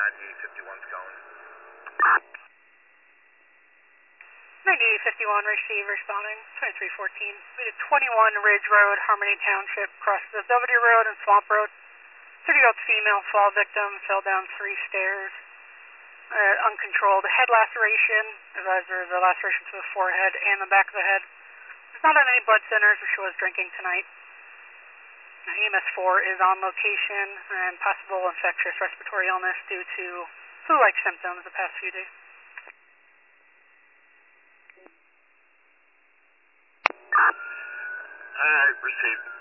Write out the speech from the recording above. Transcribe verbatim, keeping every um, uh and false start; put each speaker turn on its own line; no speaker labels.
ninety-eight fifty-one's going.
ninety-eight fifty-one, receive, responding, twenty-three fourteen. We did twenty-one Ridge Road, Harmony Township, crosses of Belvedere Road and Swamp Road. thirty-year-old female fall victim, fell down three stairs. Uh, uncontrolled head laceration, advisor the laceration to the forehead and the back of the head. There's not on any blood centers, but she was drinking tonight. Uh, E M S four is on location and possible infectious respiratory illness due to flu-like symptoms the past few days.
Alright, received.